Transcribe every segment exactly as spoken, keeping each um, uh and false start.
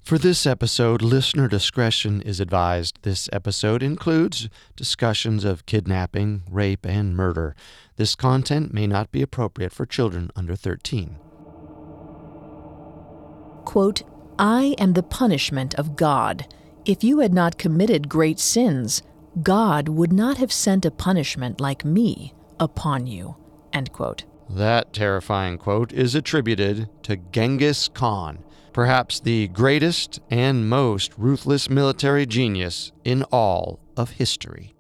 For this episode, listener discretion is advised. This episode includes discussions of kidnapping, rape, and murder. This content may not be appropriate for children under thirteen. Quote, I am the punishment of God. If you had not committed great sins, God would not have sent a punishment like me upon you. End quote. That terrifying quote is attributed to Genghis Khan, perhaps the greatest and most ruthless military genius in all of history.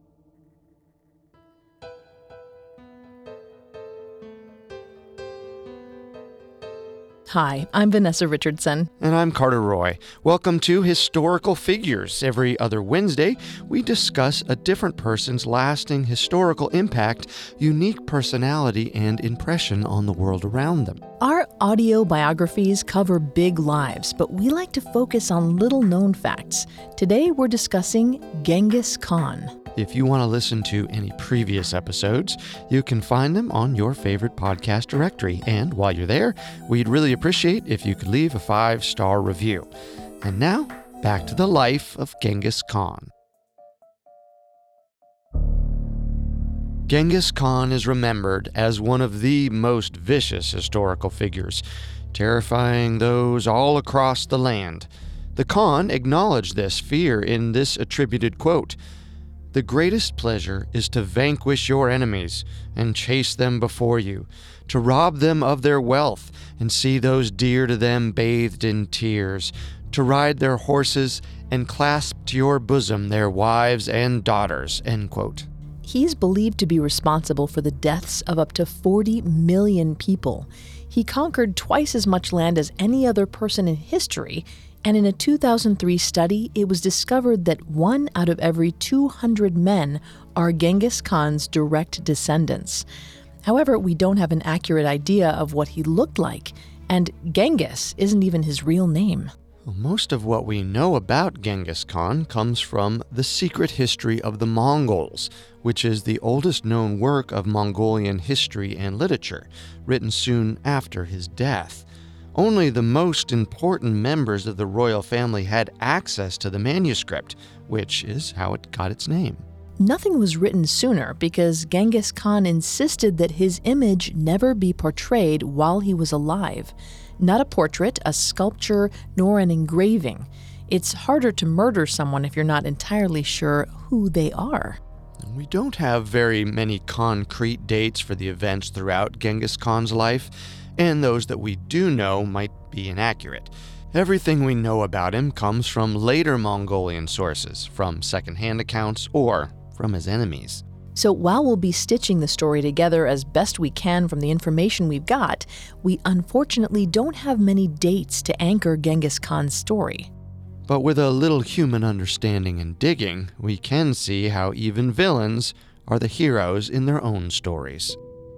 Hi, I'm Vanessa Richardson. And I'm Carter Roy. Welcome to Historical Figures. Every other Wednesday, we discuss a different person's lasting historical impact, unique personality, and impression on the world around them. Our audio biographies cover big lives, but we like to focus on little-known facts. Today, we're discussing Genghis Khan. If you want to listen to any previous episodes, you can find them on your favorite podcast directory. And while you're there, we'd really appreciate if you could leave a five-star review. And now, back to the life of Genghis Khan. Genghis Khan is remembered as one of the most vicious historical figures, terrifying those all across the land. The Khan acknowledged this fear in this attributed quote, The greatest pleasure is to vanquish your enemies and chase them before you, to rob them of their wealth and see those dear to them bathed in tears, to ride their horses and clasp to your bosom their wives and daughters." End quote. He's believed to be responsible for the deaths of up to forty million people. He conquered twice as much land as any other person in history, and in a two thousand three study, it was discovered that one out of every two hundred men are Genghis Khan's direct descendants. However, we don't have an accurate idea of what he looked like, and Genghis isn't even his real name. Well, most of what we know about Genghis Khan comes from The Secret History of the Mongols, which is the oldest known work of Mongolian history and literature, written soon after his death. Only the most important members of the royal family had access to the manuscript, which is how it got its name. Nothing was written sooner because Genghis Khan insisted that his image never be portrayed while he was alive. Not a portrait, a sculpture, nor an engraving. It's harder to murder someone if you're not entirely sure who they are. We don't have very many concrete dates for the events throughout Genghis Khan's life, and those that we do know might be inaccurate. Everything we know about him comes from later Mongolian sources, from second-hand accounts, or from his enemies. So while we'll be stitching the story together as best we can from the information we've got, we unfortunately don't have many dates to anchor Genghis Khan's story. But with a little human understanding and digging, we can see how even villains are the heroes in their own stories.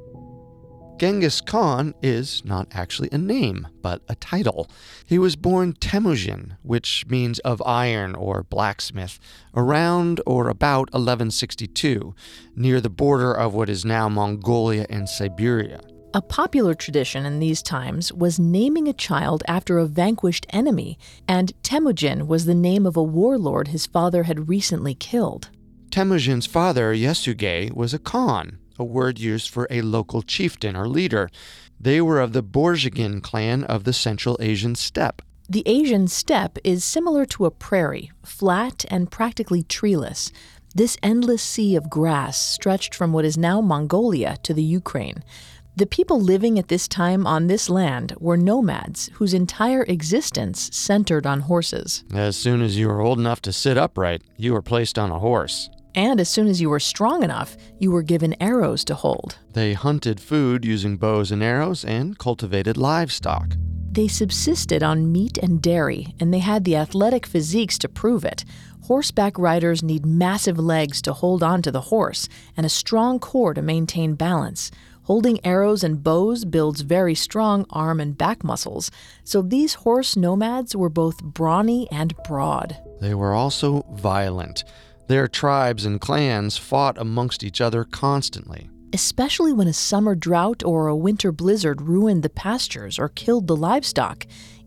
Genghis Khan is not actually a name, but a title. He was born Temujin, which means of iron or blacksmith, around or about eleven sixty-two, near the border of what is now Mongolia and Siberia. A popular tradition in these times was naming a child after a vanquished enemy, and Temujin was the name of a warlord his father had recently killed. Temujin's father, Yesugei, was a Khan, a word used for a local chieftain or leader. They were of the Borjigin clan of the Central Asian steppe. The Asian steppe is similar to a prairie, flat and practically treeless. This endless sea of grass stretched from what is now Mongolia to the Ukraine. The people living at this time on this land were nomads whose entire existence centered on horses. As soon as you were old enough to sit upright, you were placed on a horse. And as soon as you were strong enough, you were given arrows to hold. They hunted food using bows and arrows and cultivated livestock. They subsisted on meat and dairy, and they had the athletic physiques to prove it. Horseback riders need massive legs to hold on to the horse and a strong core to maintain balance. Holding arrows and bows builds very strong arm and back muscles, so these horse nomads were both brawny and broad. They were also violent. Their tribes and clans fought amongst each other constantly. Especially when a summer drought or a winter blizzard ruined the pastures or killed the livestock.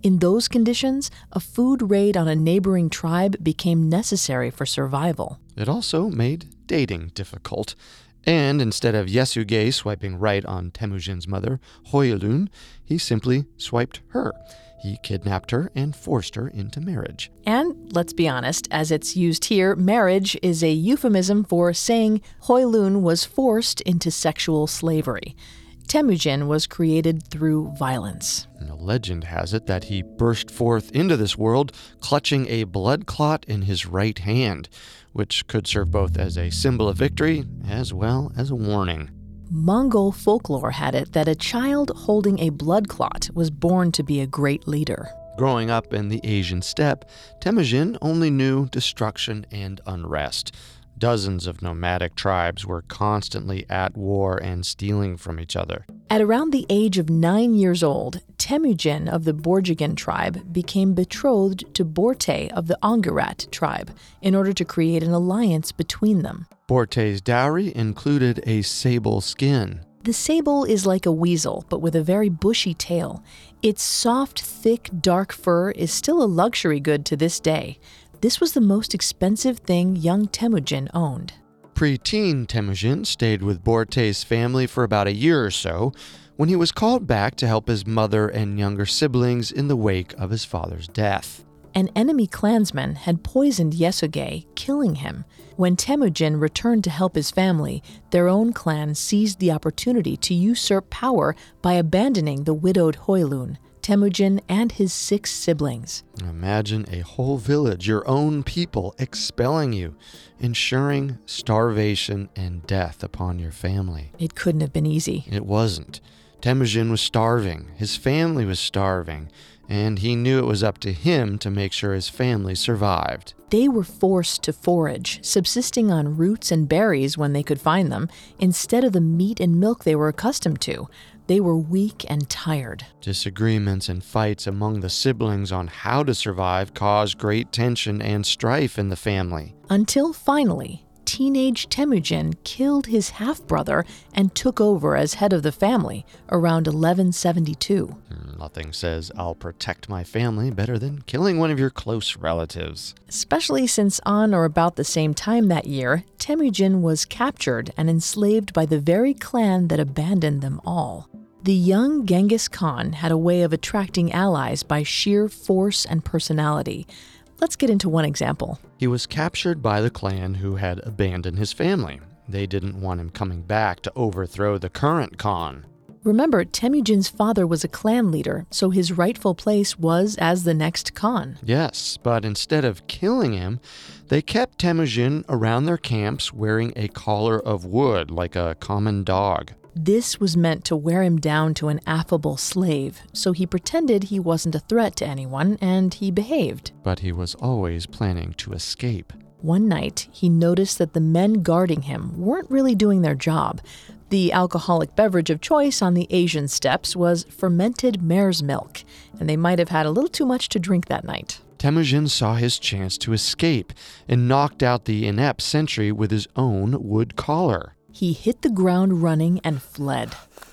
In those conditions, a food raid on a neighboring tribe became necessary for survival. It also made dating difficult. And instead of Yesugei swiping right on Temujin's mother, Hoyulun, he simply swiped her. He kidnapped her and forced her into marriage. And let's be honest, as it's used here, marriage is a euphemism for saying Hoyulun was forced into sexual slavery. Temujin was created through violence. And a legend has it that he burst forth into this world clutching a blood clot in his right hand, which could serve both as a symbol of victory as well as a warning. Mongol folklore had it that a child holding a blood clot was born to be a great leader. Growing up in the Asian steppe, Temujin only knew destruction and unrest. Dozens of nomadic tribes were constantly at war and stealing from each other. At around the age of nine years old, Temujin of the Borjigin tribe became betrothed to Borte of the Angarat tribe in order to create an alliance between them. Borte's dowry included a sable skin. The sable is like a weasel, but with a very bushy tail. Its soft, thick, dark fur is still a luxury good to this day. This was the most expensive thing young Temujin owned. Pre-teen Temujin stayed with Borte's family for about a year or so when he was called back to help his mother and younger siblings in the wake of his father's death. An enemy clansman had poisoned Yesugei, killing him. When Temujin returned to help his family, their own clan seized the opportunity to usurp power by abandoning the widowed Hoyulun, Temujin, and his six siblings. Imagine a whole village, your own people, expelling you, ensuring starvation and death upon your family. It couldn't have been easy. It wasn't. Temujin was starving, his family was starving, and he knew it was up to him to make sure his family survived. They were forced to forage, subsisting on roots and berries when they could find them, instead of the meat and milk they were accustomed to. They were weak and tired. Disagreements and fights among the siblings on how to survive caused great tension and strife in the family. Until finally, teenage Temujin killed his half-brother and took over as head of the family around eleven seventy-two. Nothing says, "I'll protect my family," better than killing one of your close relatives. Especially since on or about the same time that year, Temujin was captured and enslaved by the very clan that abandoned them all. The young Genghis Khan had a way of attracting allies by sheer force and personality. Let's get into one example. He was captured by the clan who had abandoned his family. They didn't want him coming back to overthrow the current Khan. Remember, Temujin's father was a clan leader, so his rightful place was as the next Khan. Yes, but instead of killing him, they kept Temujin around their camps wearing a collar of wood like a common dog. This was meant to wear him down to an affable slave, so he pretended he wasn't a threat to anyone, and he behaved. But he was always planning to escape. One night, he noticed that the men guarding him weren't really doing their job. The alcoholic beverage of choice on the Asian steppes was fermented mare's milk, and they might have had a little too much to drink that night. Temujin saw his chance to escape and knocked out the inept sentry with his own wood collar. He hit the ground running and fled.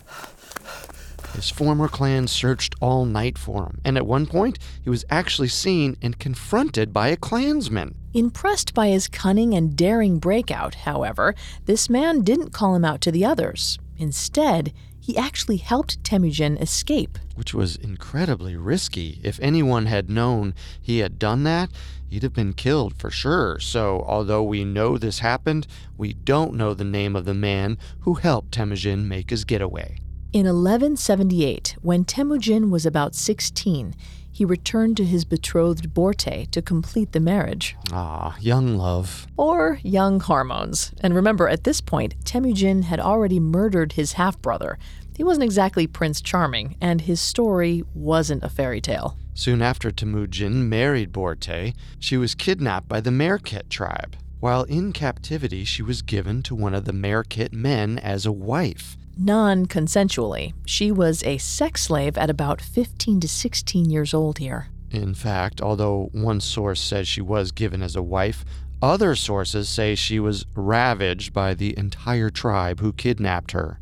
His former clan searched all night for him, and at one point, he was actually seen and confronted by a clansman. Impressed by his cunning and daring breakout, however, this man didn't call him out to the others. Instead, he actually helped Temujin escape. Which was incredibly risky. If anyone had known he had done that, he'd have been killed for sure. So, although we know this happened, we don't know the name of the man who helped Temujin make his getaway. In eleven seventy-eight, when Temujin was about sixteen, he returned to his betrothed Borte to complete the marriage. Ah, young love. Or young hormones. And remember, at this point, Temujin had already murdered his half-brother. He wasn't exactly Prince Charming, and his story wasn't a fairy tale. Soon after Temujin married Borte, she was kidnapped by the Merkit tribe. While in captivity, she was given to one of the Merkit men as a wife. Non-consensually. She was a sex slave at about fifteen to sixteen years old here. In fact, although one source says she was given as a wife, other sources say she was ravaged by the entire tribe who kidnapped her.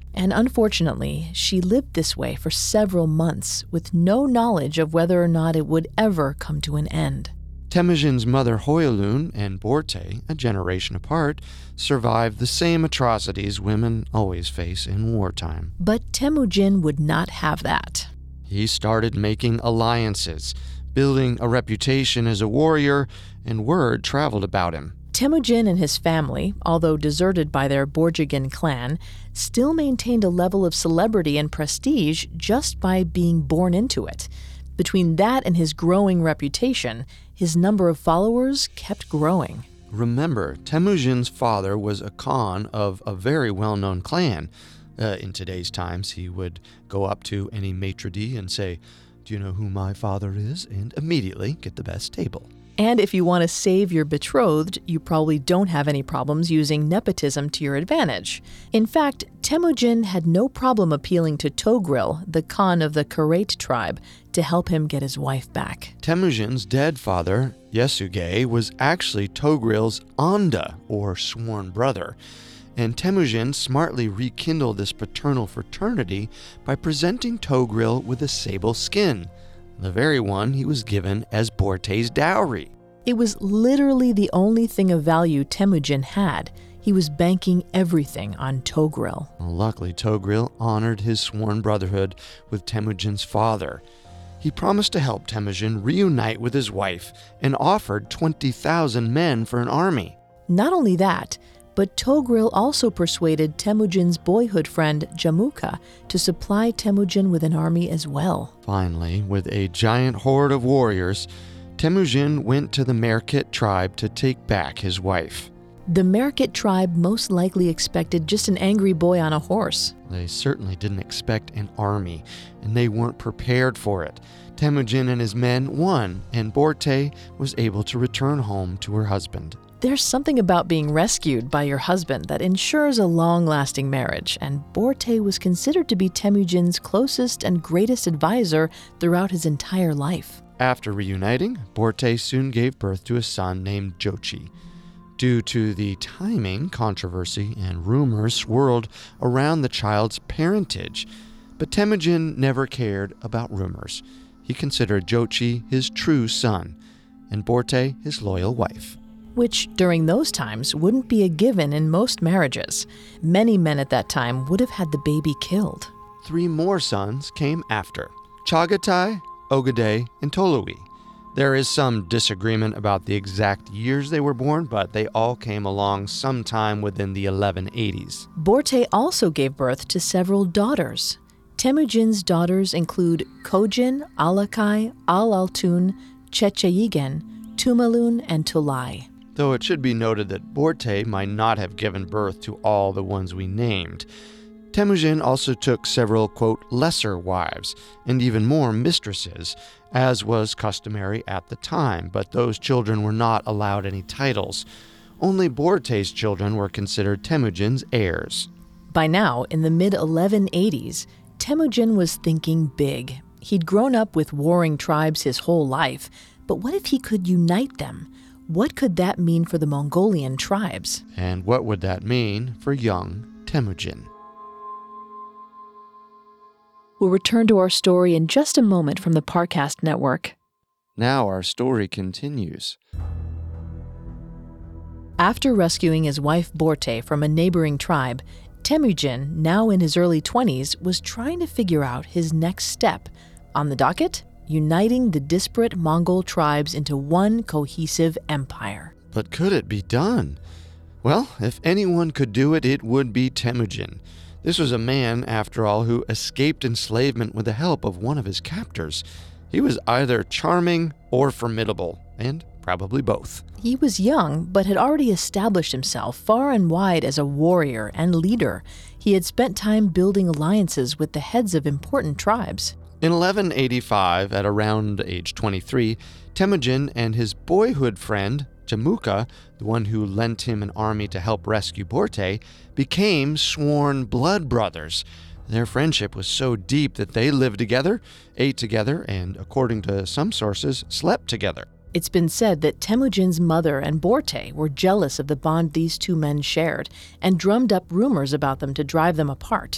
And unfortunately, she lived this way for several months with no knowledge of whether or not it would ever come to an end. Temujin's mother Hoyalun and Borte, a generation apart, survived the same atrocities women always face in wartime. But Temujin would not have that. He started making alliances, building a reputation as a warrior, and word traveled about him. Temujin and his family, although deserted by their Borjigin clan, still maintained a level of celebrity and prestige just by being born into it. Between that and his growing reputation, his number of followers kept growing. Remember, Temujin's father was a Khan of a very well-known clan. Uh, in today's times, he would go up to any maitre d' and say, "Do you know who my father is?" and immediately get the best table. And if you want to save your betrothed, you probably don't have any problems using nepotism to your advantage. In fact, Temujin had no problem appealing to Togril, the Khan of the Karait tribe, to help him get his wife back. Temujin's dead father, Yesuge, was actually Togril's Anda, or sworn brother. And Temujin smartly rekindled this paternal fraternity by presenting Togril with a sable skin, the very one he was given as Borte's dowry. It was literally the only thing of value Temujin had. He was banking everything on Togril. Well, luckily, Togril honored his sworn brotherhood with Temujin's father. He promised to help Temujin reunite with his wife and offered twenty thousand men for an army. Not only that, but Togril also persuaded Temujin's boyhood friend Jamuka to supply Temujin with an army as well. Finally, with a giant horde of warriors, Temujin went to the Merkit tribe to take back his wife. The Merkit tribe most likely expected just an angry boy on a horse. They certainly didn't expect an army, and they weren't prepared for it. Temujin and his men won, and Borte was able to return home to her husband. There's something about being rescued by your husband that ensures a long-lasting marriage, and Borte was considered to be Temujin's closest and greatest advisor throughout his entire life. After reuniting, Borte soon gave birth to a son named Jochi. Due to the timing, controversy and rumors swirled around the child's parentage, but Temujin never cared about rumors. He considered Jochi his true son, and Borte his loyal wife. Which, during those times, wouldn't be a given in most marriages. Many men at that time would have had the baby killed. Three more sons came after: Chagatai, Ogade, and Tolui. There is some disagreement about the exact years they were born, but they all came along sometime within the eleven eighties. Borte also gave birth to several daughters. Temujin's daughters include Kojin, Alakai, Al-Altun, Checheyigen, Tumalun, and Tulai. Though it should be noted that Borte might not have given birth to all the ones we named. Temujin also took several, quote, lesser wives, and even more mistresses, as was customary at the time, but those children were not allowed any titles. Only Borte's children were considered Temujin's heirs. By now, in the mid eleven eighties, Temujin was thinking big. He'd grown up with warring tribes his whole life, but what if he could unite them? What could that mean for the Mongolian tribes? And what would that mean for young Temujin? We'll return to our story in just a moment from the Parcast Network. Now our story continues. After rescuing his wife Borte from a neighboring tribe, Temujin, now in his early twenties, was trying to figure out his next step. On the docket, uniting the disparate Mongol tribes into one cohesive empire. But could it be done? Well, if anyone could do it, it would be Temujin. This was a man, after all, who escaped enslavement with the help of one of his captors. He was either charming or formidable, and probably both. He was young, but had already established himself far and wide as a warrior and leader. He had spent time building alliances with the heads of important tribes. In eleven eighty-five, at around age twenty-three, Temujin and his boyhood friend, Jamuka, the one who lent him an army to help rescue Borte, became sworn blood brothers. Their friendship was so deep that they lived together, ate together, and, according to some sources, slept together. It's been said that Temujin's mother and Borte were jealous of the bond these two men shared and drummed up rumors about them to drive them apart.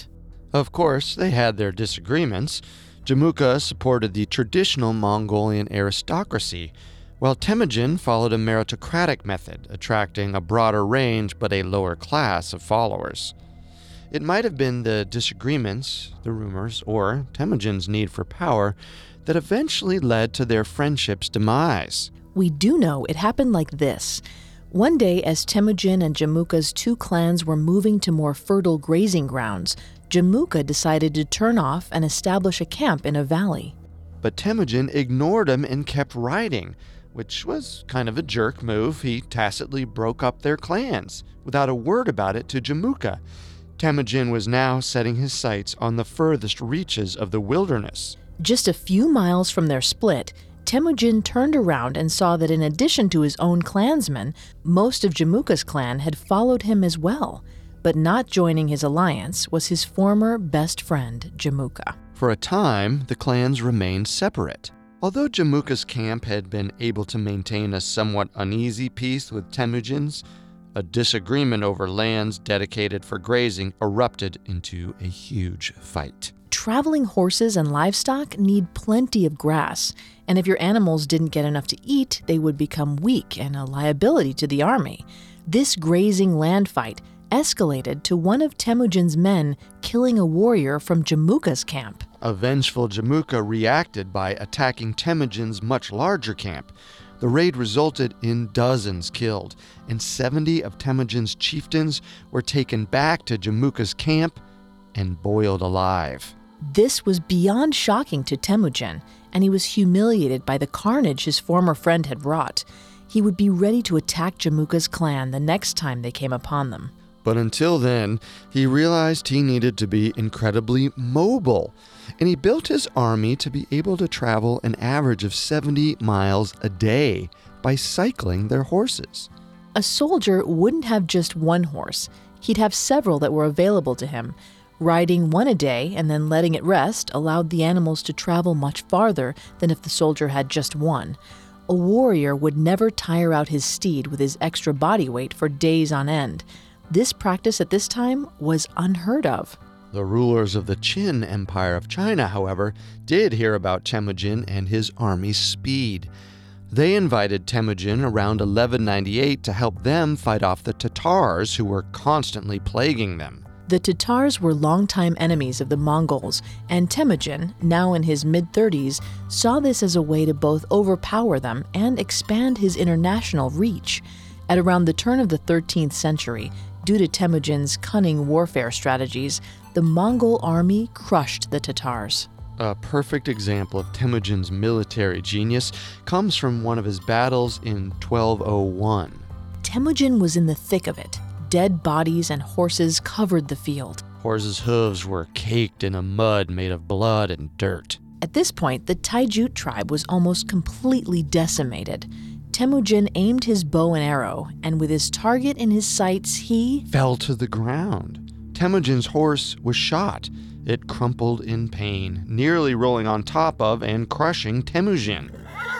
Of course, they had their disagreements. Jamuka supported the traditional Mongolian aristocracy, while Temujin followed a meritocratic method, attracting a broader range but a lower class of followers. It might have been the disagreements, the rumors, or Temujin's need for power that eventually led to their friendship's demise. We do know it happened like this. One day, as Temujin and Jamuka's two clans were moving to more fertile grazing grounds, Jamuka decided to turn off and establish a camp in a valley. But Temujin ignored him and kept riding, which was kind of a jerk move. He tacitly broke up their clans, without a word about it to Jamuka. Temujin was now setting his sights on the furthest reaches of the wilderness. Just a few miles from their split, Temujin turned around and saw that in addition to his own clansmen, most of Jamuka's clan had followed him as well. But not joining his alliance was his former best friend, Jamuka. For a time, the clans remained separate. Although Jamuka's camp had been able to maintain a somewhat uneasy peace with Temujin's, a disagreement over lands dedicated for grazing erupted into a huge fight. Traveling horses and livestock need plenty of grass, and if your animals didn't get enough to eat, they would become weak and a liability to the army. This grazing land fight escalated to one of Temujin's men killing a warrior from Jamuka's camp. A vengeful Jamuka reacted by attacking Temujin's much larger camp. The raid resulted in dozens killed, and seventy of Temujin's chieftains were taken back to Jamuka's camp and boiled alive. This was beyond shocking to Temujin, and he was humiliated by the carnage his former friend had wrought. He would be ready to attack Jamuka's clan the next time they came upon them. But until then, he realized he needed to be incredibly mobile, and he built his army to be able to travel an average of seventy miles a day by cycling their horses. A soldier wouldn't have just one horse. He'd have several that were available to him. Riding one a day and then letting it rest allowed the animals to travel much farther than if the soldier had just one. A warrior would never tire out his steed with his extra body weight for days on end. This practice at this time was unheard of. The rulers of the Qin Empire of China, however, did hear about Temujin and his army's speed. They invited Temujin around eleven ninety-eight to help them fight off the Tatars who were constantly plaguing them. The Tatars were longtime enemies of the Mongols, and Temujin, now in his mid-thirties, saw this as a way to both overpower them and expand his international reach. At around the turn of the thirteenth century, due to Temujin's cunning warfare strategies, the Mongol army crushed the Tatars. A perfect example of Temujin's military genius comes from one of his battles in twelve oh one. Temujin was in the thick of it. Dead bodies and horses covered the field. Horses' hooves were caked in a mud made of blood and dirt. At this point, the Taijut tribe was almost completely decimated. Temujin aimed his bow and arrow, and with his target in his sights, he fell to the ground. Temujin's horse was shot. It crumpled in pain, nearly rolling on top of and crushing Temujin.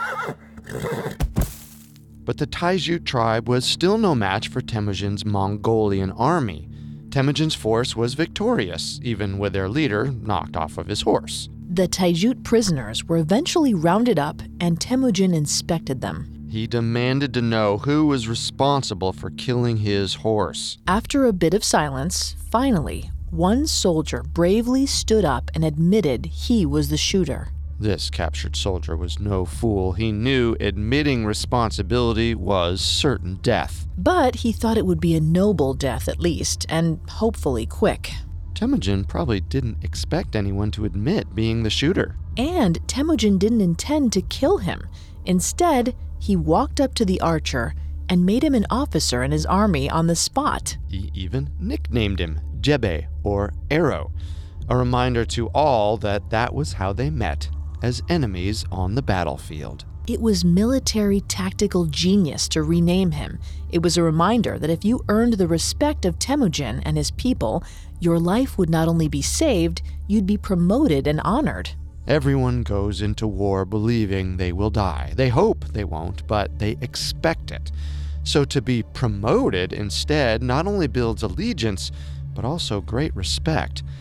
But the Taijut tribe was still no match for Temujin's Mongolian army. Temujin's force was victorious, even with their leader knocked off of his horse. The Taijut prisoners were eventually rounded up, and Temujin inspected them. He demanded to know who was responsible for killing his horse. After a bit of silence, finally, one soldier bravely stood up and admitted he was the shooter. This captured soldier was no fool. He knew admitting responsibility was certain death. But he thought it would be a noble death at least, and hopefully quick. Temujin probably didn't expect anyone to admit being the shooter. And Temujin didn't intend to kill him. Instead, he walked up to the archer and made him an officer in his army on the spot. He even nicknamed him Jebe, or Arrow, a reminder to all that that was how they met, as enemies on the battlefield. It was military tactical genius to rename him. It was a reminder that if you earned the respect of Temujin and his people, your life would not only be saved, you'd be promoted and honored. Everyone goes into war believing they will die. They hope they won't, but they expect it. So to be promoted instead not only builds allegiance, but also great respect.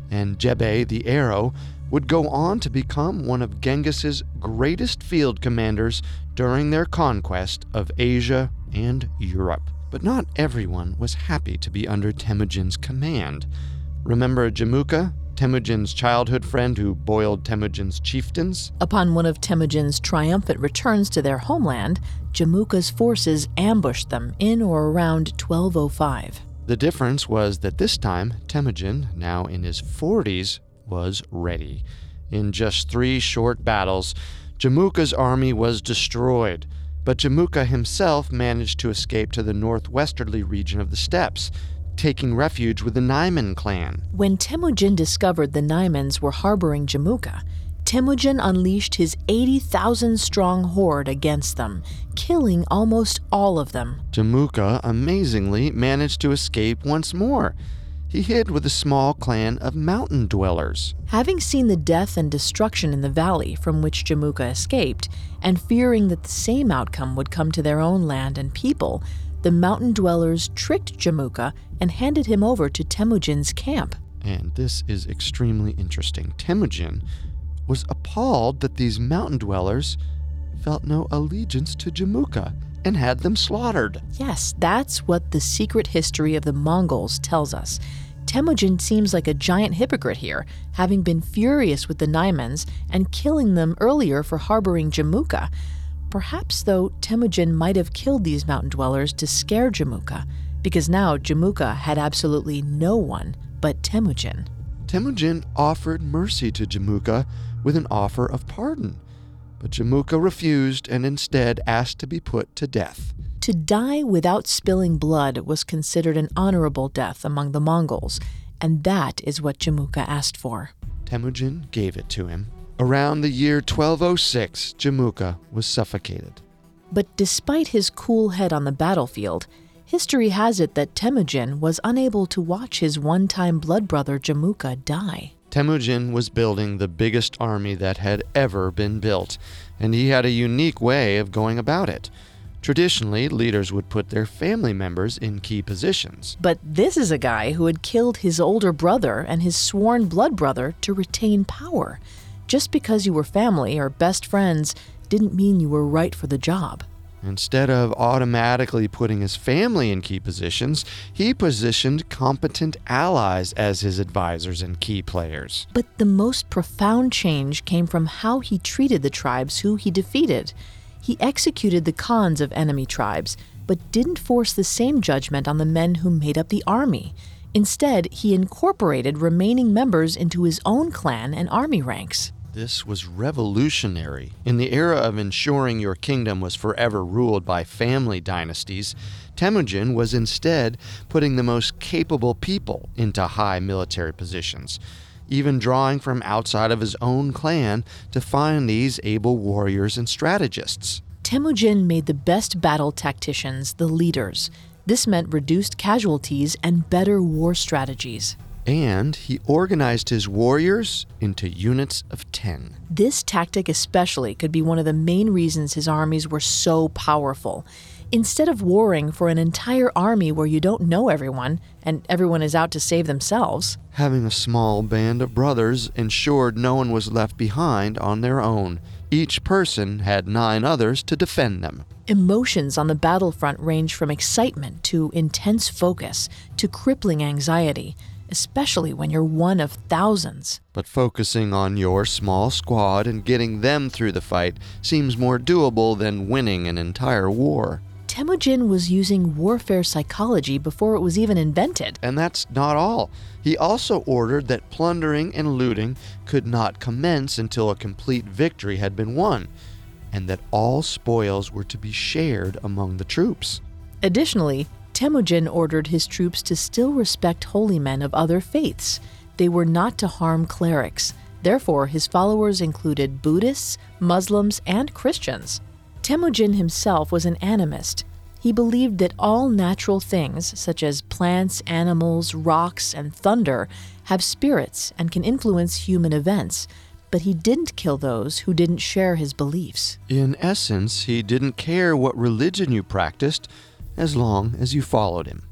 and Jebe the Arrow would go on to become one of Genghis's greatest field commanders during their conquest of Asia and Europe. But not everyone was happy to be under Temujin's command. Remember Jamuka, Temujin's childhood friend who boiled Temujin's chieftains? Upon one of Temujin's triumphant returns to their homeland, Jamuka's forces ambushed them in or around twelve oh five. The difference was that this time, Temujin, now in his forties, was ready. In just three short battles, Jamuka's army was destroyed, but Jamuka himself managed to escape to the northwesterly region of the steppes, taking refuge with the Naiman clan. When Temujin discovered the Naimans were harboring Jamuka, Temujin unleashed his eighty thousand strong horde against them, killing almost all of them. Jamuka, amazingly, managed to escape once more. He hid with a small clan of mountain dwellers. Having seen the death and destruction in the valley from which Jamuka escaped, and fearing that the same outcome would come to their own land and people, the mountain dwellers tricked Jamuka and handed him over to Temujin's camp. And this is extremely interesting. Temujin was appalled that these mountain dwellers felt no allegiance to Jamuka and had them slaughtered. Yes, that's what the secret history of the Mongols tells us. Temujin seems like a giant hypocrite here, having been furious with the Naimans and killing them earlier for harboring Jamuka. Perhaps, though, Temujin might have killed these mountain dwellers to scare Jamuka, because now Jamuka had absolutely no one but Temujin. Temujin offered mercy to Jamuka with an offer of pardon, but Jamuka refused and instead asked to be put to death. To die without spilling blood was considered an honorable death among the Mongols, and that is what Jamuka asked for. Temujin gave it to him. Around the year twelve oh six, Jamuka was suffocated. But despite his cool head on the battlefield, history has it that Temujin was unable to watch his one-time blood brother Jamuka die. Temujin was building the biggest army that had ever been built, and he had a unique way of going about it. Traditionally, leaders would put their family members in key positions. But this is a guy who had killed his older brother and his sworn blood brother to retain power. Just because you were family or best friends didn't mean you were right for the job. Instead of automatically putting his family in key positions, he positioned competent allies as his advisors and key players. But the most profound change came from how he treated the tribes who he defeated. He executed the khans of enemy tribes, but didn't force the same judgment on the men who made up the army. Instead, he incorporated remaining members into his own clan and army ranks. This was revolutionary. In the era of ensuring your kingdom was forever ruled by family dynasties, Temujin was instead putting the most capable people into high military positions, even drawing from outside of his own clan to find these able warriors and strategists. Temujin made the best battle tacticians the leaders. This meant reduced casualties and better war strategies. And he organized his warriors into units of ten. This tactic especially could be one of the main reasons his armies were so powerful. Instead of warring for an entire army where you don't know everyone, and everyone is out to save themselves, having a small band of brothers ensured no one was left behind on their own. Each person had nine others to defend them. Emotions on the battlefront range from excitement to intense focus to crippling anxiety, especially when you're one of thousands. But focusing on your small squad and getting them through the fight seems more doable than winning an entire war. Temujin was using warfare psychology before it was even invented. And that's not all. He also ordered that plundering and looting could not commence until a complete victory had been won, and that all spoils were to be shared among the troops. Additionally, Temujin ordered his troops to still respect holy men of other faiths. They were not to harm clerics. Therefore, his followers included Buddhists, Muslims, and Christians. Temujin himself was an animist. He believed that all natural things, such as plants, animals, rocks, and thunder, have spirits and can influence human events, but he didn't kill those who didn't share his beliefs. In essence, he didn't care what religion you practiced, as long as you followed him.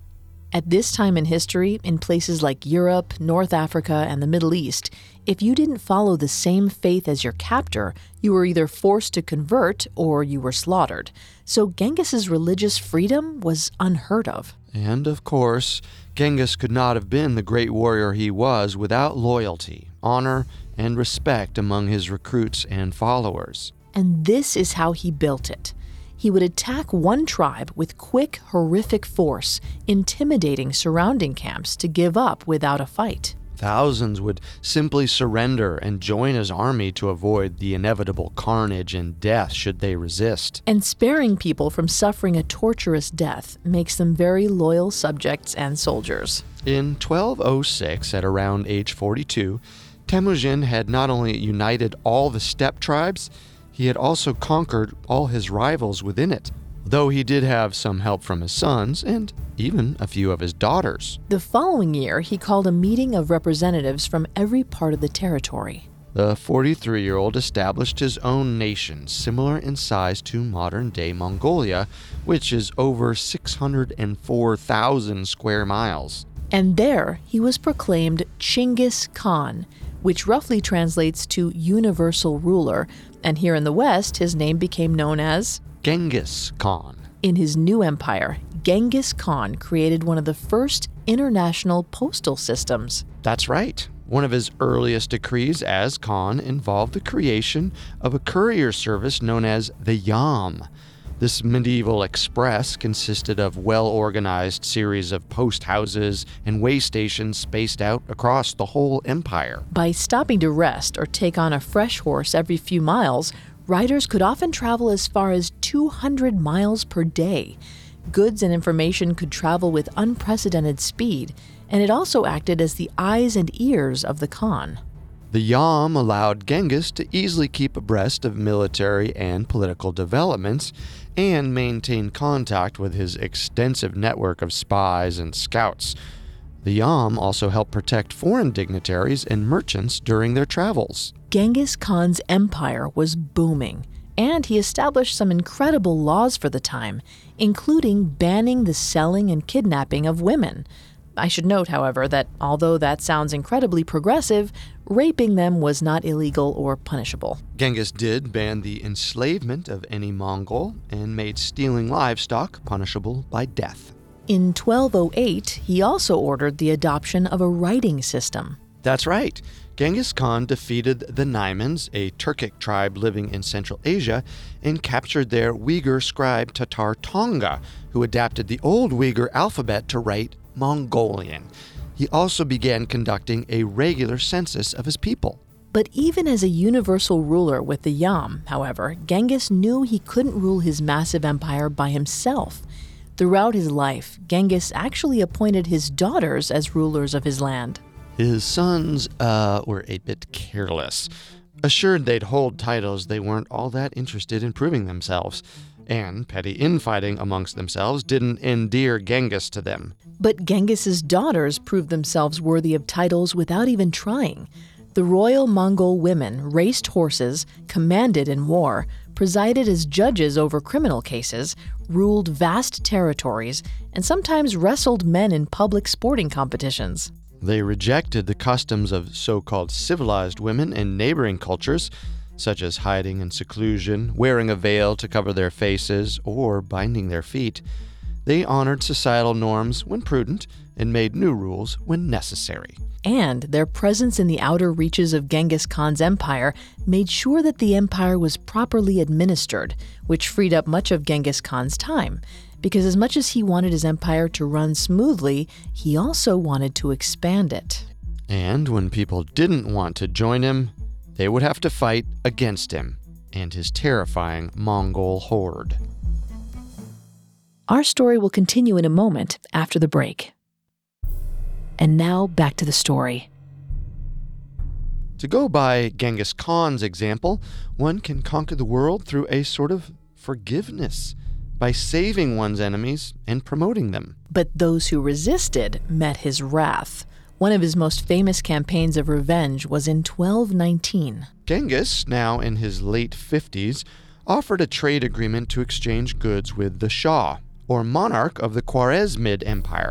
At this time in history, in places like Europe, North Africa, and the Middle East, if you didn't follow the same faith as your captor, you were either forced to convert or you were slaughtered. So Genghis's religious freedom was unheard of. And of course, Genghis could not have been the great warrior he was without loyalty, honor, and respect among his recruits and followers. And this is how he built it. He would attack one tribe with quick, horrific force, intimidating surrounding camps to give up without a fight. Thousands would simply surrender and join his army to avoid the inevitable carnage and death should they resist. And sparing people from suffering a torturous death makes them very loyal subjects and soldiers. In twelve oh six, at around age forty-two, Temujin had not only united all the steppe tribes, he had also conquered all his rivals within it, though he did have some help from his sons and even a few of his daughters. The following year, he called a meeting of representatives from every part of the territory. The forty-three-year-old established his own nation, similar in size to modern-day Mongolia, which is over six hundred four thousand square miles. And there, he was proclaimed Chinggis Khan, which roughly translates to universal ruler, and here in the West, his name became known as Genghis Khan. In his new empire, Genghis Khan created one of the first international postal systems. That's right. One of his earliest decrees as Khan involved the creation of a courier service known as the Yam. This medieval express consisted of well-organized series of post houses and way stations spaced out across the whole empire. By stopping to rest or take on a fresh horse every few miles, riders could often travel as far as two hundred miles per day. Goods and information could travel with unprecedented speed, and it also acted as the eyes and ears of the Khan. The Yam allowed Genghis to easily keep abreast of military and political developments and maintain contact with his extensive network of spies and scouts. The Yam also helped protect foreign dignitaries and merchants during their travels. Genghis Khan's empire was booming, and he established some incredible laws for the time, including banning the selling and kidnapping of women. I should note, however, that although that sounds incredibly progressive, raping them was not illegal or punishable. Genghis did ban the enslavement of any Mongol and made stealing livestock punishable by death. In twelve oh eight, he also ordered the adoption of a writing system. That's right. Genghis Khan defeated the Naimans, a Turkic tribe living in Central Asia, and captured their Uyghur scribe Tatar Tonga, who adapted the old Uyghur alphabet to write Mongolian. He also began conducting a regular census of his people. But even as a universal ruler with the Yam, however, Genghis knew he couldn't rule his massive empire by himself. Throughout his life, Genghis actually appointed his daughters as rulers of his land. His sons uh, were a bit careless. Assured they'd hold titles, they weren't all that interested in proving themselves. And petty infighting amongst themselves didn't endear Genghis to them. But Genghis's daughters proved themselves worthy of titles without even trying. The royal Mongol women raced horses, commanded in war, presided as judges over criminal cases, ruled vast territories, and sometimes wrestled men in public sporting competitions. They rejected the customs of so-called civilized women in neighboring cultures, such as hiding in seclusion, wearing a veil to cover their faces, or binding their feet. They honored societal norms when prudent and made new rules when necessary. And their presence in the outer reaches of Genghis Khan's empire made sure that the empire was properly administered, which freed up much of Genghis Khan's time. Because as much as he wanted his empire to run smoothly, he also wanted to expand it. And when people didn't want to join him, they would have to fight against him and his terrifying Mongol horde. Our story will continue in a moment after the break. And now back to the story. To go by Genghis Khan's example, one can conquer the world through a sort of forgiveness, by saving one's enemies and promoting them. But those who resisted met his wrath. One of his most famous campaigns of revenge was in twelve nineteen. Genghis, now in his late fifties, offered a trade agreement to exchange goods with the Shah, or monarch of the Khwarezmid Empire,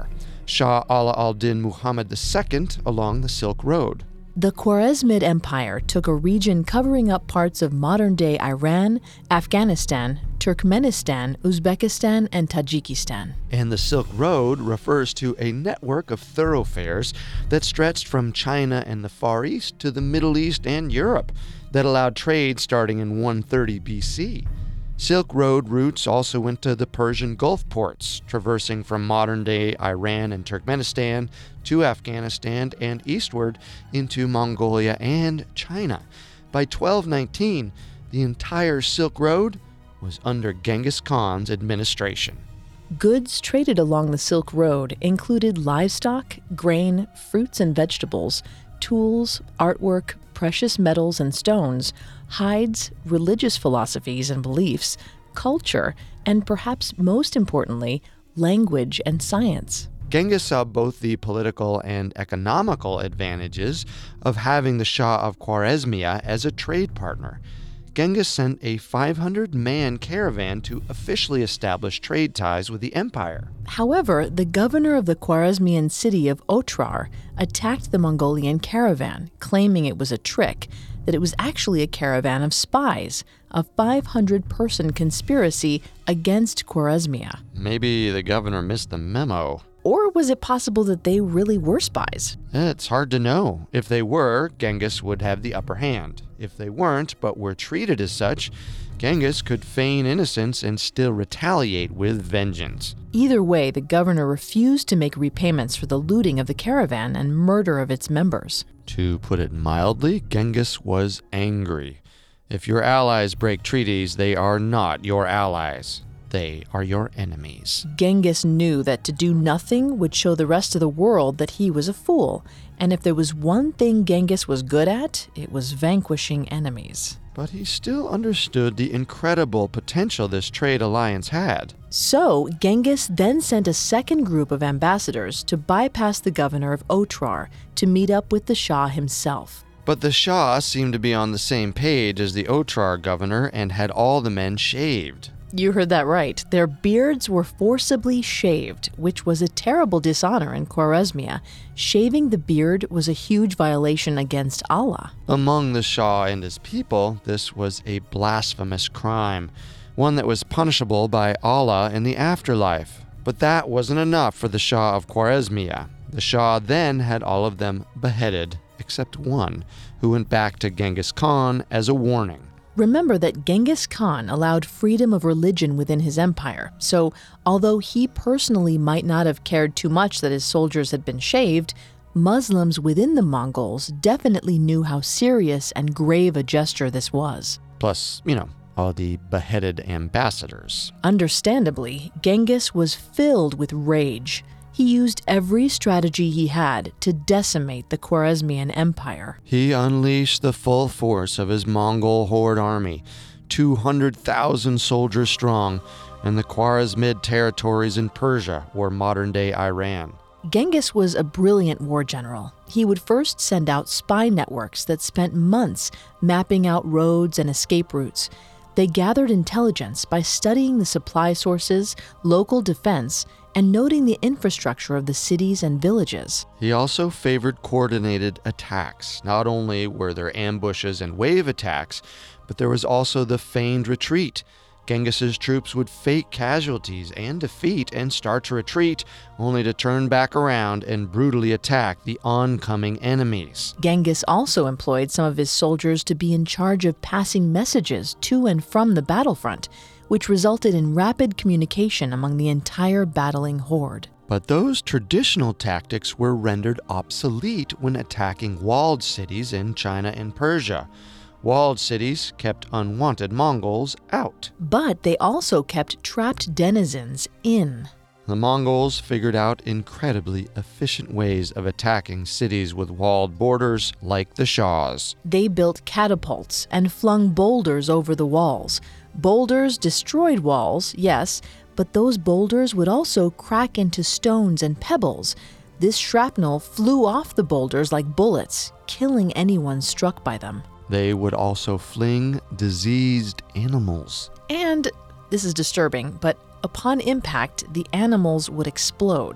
Shah Ala al-Din Muhammad the Second along the Silk Road. The Khwarezmid Empire took a region covering up parts of modern-day Iran, Afghanistan, Turkmenistan, Uzbekistan, and Tajikistan. And the Silk Road refers to a network of thoroughfares that stretched from China and the Far East to the Middle East and Europe that allowed trade starting in one thirty B C. Silk Road routes also went to the Persian Gulf ports, traversing from modern-day Iran and Turkmenistan to Afghanistan and eastward into Mongolia and China. By twelve nineteen, the entire Silk Road was under Genghis Khan's administration. Goods traded along the Silk Road included livestock, grain, fruits and vegetables, tools, artwork, precious metals and stones, hides, religious philosophies and beliefs, culture, and perhaps most importantly, language and science. Genghis saw both the political and economical advantages of having the Shah of Khwarezmia as a trade partner. Genghis sent a five hundred man caravan to officially establish trade ties with the empire. However, the governor of the Khwarezmian city of Otrar attacked the Mongolian caravan, claiming it was a trick, that it was actually a caravan of spies, a five hundred person conspiracy against Khwarezmia. Maybe the governor missed the memo. Or was it possible that they really were spies? It's hard to know. If they were, Genghis would have the upper hand. If they weren't, but were treated as such, Genghis could feign innocence and still retaliate with vengeance. Either way, the governor refused to make repayments for the looting of the caravan and murder of its members. To put it mildly, Genghis was angry. If your allies break treaties, they are not your allies. They are your enemies. Genghis knew that to do nothing would show the rest of the world that he was a fool, and if there was one thing Genghis was good at, it was vanquishing enemies. But he still understood the incredible potential this trade alliance had. So, Genghis then sent a second group of ambassadors to bypass the governor of Otrar to meet up with the Shah himself. But the Shah seemed to be on the same page as the Otrar governor and had all the men shaved. You heard that right. Their beards were forcibly shaved, which was a terrible dishonor in Khwarezmia. Shaving the beard was a huge violation against Allah. Among the Shah and his people, this was a blasphemous crime, one that was punishable by Allah in the afterlife. But that wasn't enough for the Shah of Khwarezmia. The Shah then had all of them beheaded, except one, who went back to Genghis Khan as a warning. Remember that Genghis Khan allowed freedom of religion within his empire, so although he personally might not have cared too much that his soldiers had been shaved, Muslims within the Mongols definitely knew how serious and grave a gesture this was. Plus, you know, all the beheaded ambassadors. Understandably, Genghis was filled with rage. He used every strategy he had to decimate the Khwarezmian Empire. He unleashed the full force of his Mongol horde army, two hundred thousand soldiers strong, and the Khwarezmid territories in Persia or modern-day Iran. Genghis was a brilliant war general. He would first send out spy networks that spent months mapping out roads and escape routes. They gathered intelligence by studying the supply sources, local defense, and noting the infrastructure of the cities and villages. He also favored coordinated attacks. Not only were there ambushes and wave attacks, but there was also the feigned retreat. Genghis's troops would fake casualties and defeat and start to retreat, only to turn back around and brutally attack the oncoming enemies. Genghis also employed some of his soldiers to be in charge of passing messages to and from the battlefront, which resulted in rapid communication among the entire battling horde. But those traditional tactics were rendered obsolete when attacking walled cities in China and Persia. Walled cities kept unwanted Mongols out. But they also kept trapped denizens in. The Mongols figured out incredibly efficient ways of attacking cities with walled borders like the Shah's. They built catapults and flung boulders over the walls. Boulders destroyed walls, yes, but those boulders would also crack into stones and pebbles. This shrapnel flew off the boulders like bullets, killing anyone struck by them. They would also fling diseased animals. And, this is disturbing, but upon impact, the animals would explode.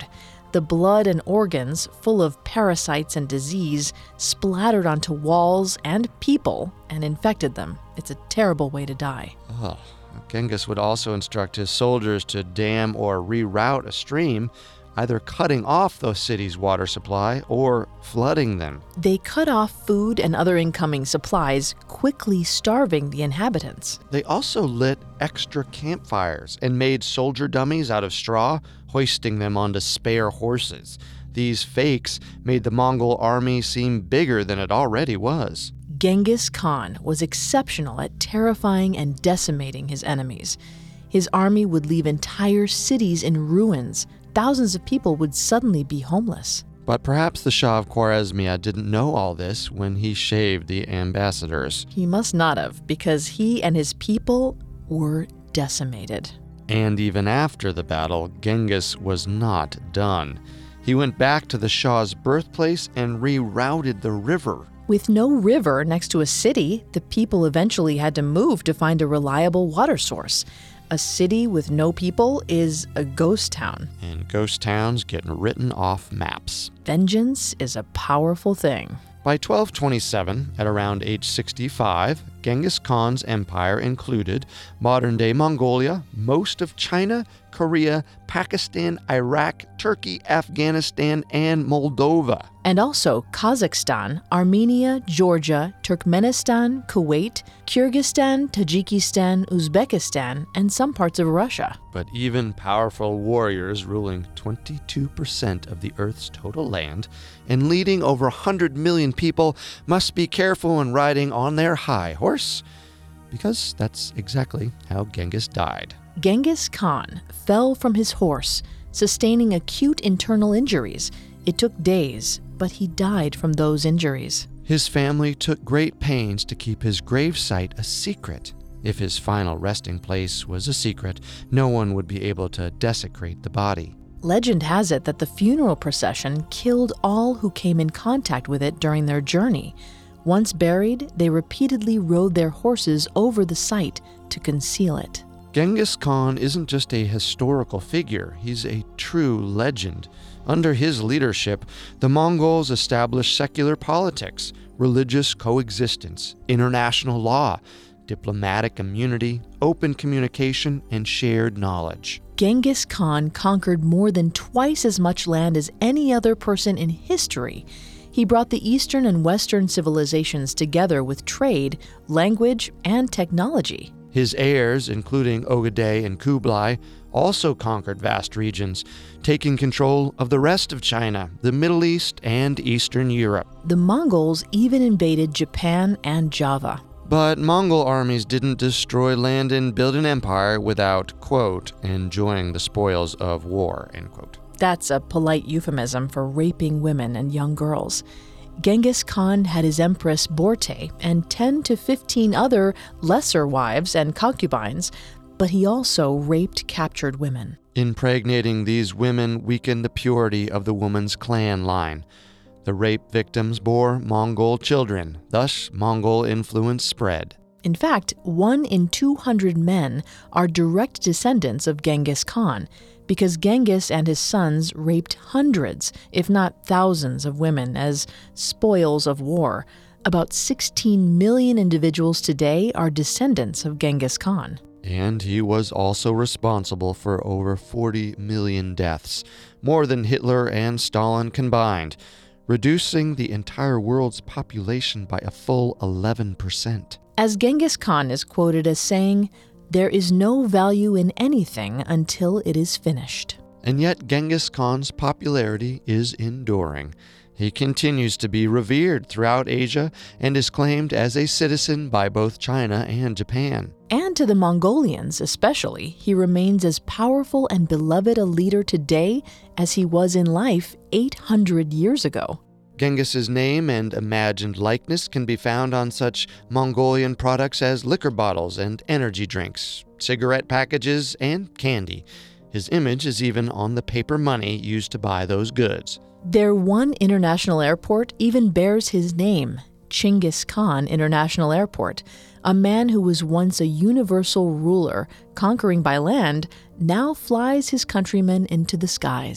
The blood and organs, full of parasites and disease, splattered onto walls and people and infected them. It's a terrible way to die. Oh, Genghis would also instruct his soldiers to dam or reroute a stream, either cutting off the city's water supply or flooding them. They cut off food and other incoming supplies, quickly starving the inhabitants. They also lit extra campfires and made soldier dummies out of straw, hoisting them onto spare horses. These fakes made the Mongol army seem bigger than it already was. Genghis Khan was exceptional at terrifying and decimating his enemies. His army would leave entire cities in ruins. Thousands of people would suddenly be homeless. But perhaps the Shah of Khwarezmia didn't know all this when he shaved the ambassadors. He must not have, because he and his people were decimated. And even after the battle, Genghis was not done. He went back to the Shah's birthplace and rerouted the river. With no river next to a city, the people eventually had to move to find a reliable water source. A city with no people is a ghost town. And ghost towns get written off maps. Vengeance is a powerful thing. By twelve twenty-seven, at around age sixty-five, Genghis Khan's empire included modern-day Mongolia, most of China, Korea, Pakistan, Iraq, Turkey, Afghanistan, and Moldova. And also Kazakhstan, Armenia, Georgia, Turkmenistan, Kuwait, Kyrgyzstan, Tajikistan, Uzbekistan, and some parts of Russia. But even powerful warriors ruling twenty-two percent of the Earth's total land and leading over one hundred million people must be careful when riding on their high horse, because that's exactly how Genghis died. Genghis Khan fell from his horse, sustaining acute internal injuries. It took days, but he died from those injuries. His family took great pains to keep his gravesite a secret. If his final resting place was a secret, no one would be able to desecrate the body. Legend has it that the funeral procession killed all who came in contact with it during their journey. Once buried, they repeatedly rode their horses over the site to conceal it. Genghis Khan isn't just a historical figure, he's a true legend. Under his leadership, the Mongols established secular politics, religious coexistence, international law, diplomatic immunity, open communication, and shared knowledge. Genghis Khan conquered more than twice as much land as any other person in history. He brought the Eastern and Western civilizations together with trade, language, and technology. His heirs, including Ogedei and Kublai, also conquered vast regions, taking control of the rest of China, the Middle East, and Eastern Europe. The Mongols even invaded Japan and Java. But Mongol armies didn't destroy land and build an empire without, quote, enjoying the spoils of war, end quote. That's a polite euphemism for raping women and young girls. Genghis Khan had his empress Borte and ten to fifteen other lesser wives and concubines, but he also raped captured women. Impregnating these women weakened the purity of the woman's clan line. The rape victims bore Mongol children, thus Mongol influence spread. In fact, one in two hundred men are direct descendants of Genghis Khan, because Genghis and his sons raped hundreds, if not thousands, of women as spoils of war. About sixteen million individuals today are descendants of Genghis Khan. And he was also responsible for over forty million deaths, more than Hitler and Stalin combined, reducing the entire world's population by a full eleven percent. As Genghis Khan is quoted as saying, "There is no value in anything until it is finished." And yet Genghis Khan's popularity is enduring. He continues to be revered throughout Asia and is claimed as a citizen by both China and Japan. And to the Mongolians especially, he remains as powerful and beloved a leader today as he was in life eight hundred years ago. Genghis's name and imagined likeness can be found on such Mongolian products as liquor bottles and energy drinks, cigarette packages, and candy. His image is even on the paper money used to buy those goods. Their one international airport even bears his name, Chinggis Khan International Airport. A man who was once a universal ruler, conquering by land, now flies his countrymen into the skies.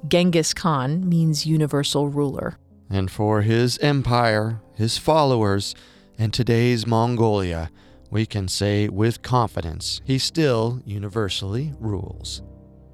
Genghis Khan means universal ruler. And for his empire, his followers, and today's Mongolia, we can say with confidence, he still universally rules.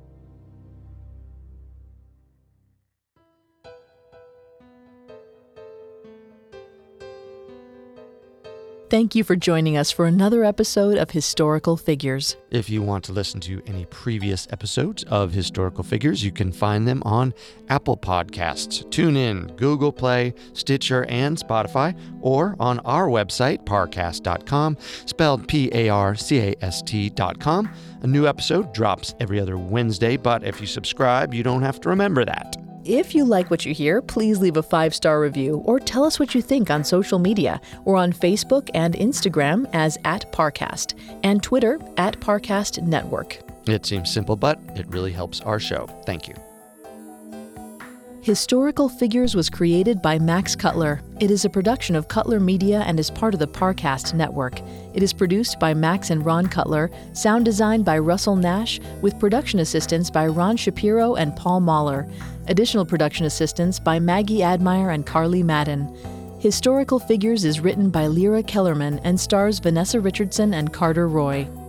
Thank you for joining us for another episode of Historical Figures. If you want to listen to any previous episodes of Historical Figures, you can find them on Apple Podcasts, TuneIn, Google Play, Stitcher, and Spotify, or on our website, parcast dot com, spelled P A R C A S T dot com. A new episode drops every other Wednesday, but if you subscribe, you don't have to remember that. If you like what you hear, please leave a five-star review or tell us what you think on social media. We're on Facebook and Instagram as at Parcast and Twitter at Parcast Network. It seems simple, but it really helps our show. Thank you. Historical Figures was created by Max Cutler. It is a production of Cutler Media and is part of the Parcast Network. It is produced by Max and Ron Cutler, sound designed by Russell Nash, with production assistance by Ron Shapiro and Paul Mahler. Additional production assistance by Maggie Admire and Carly Madden. Historical Figures is written by Lyra Kellerman and stars Vanessa Richardson and Carter Roy.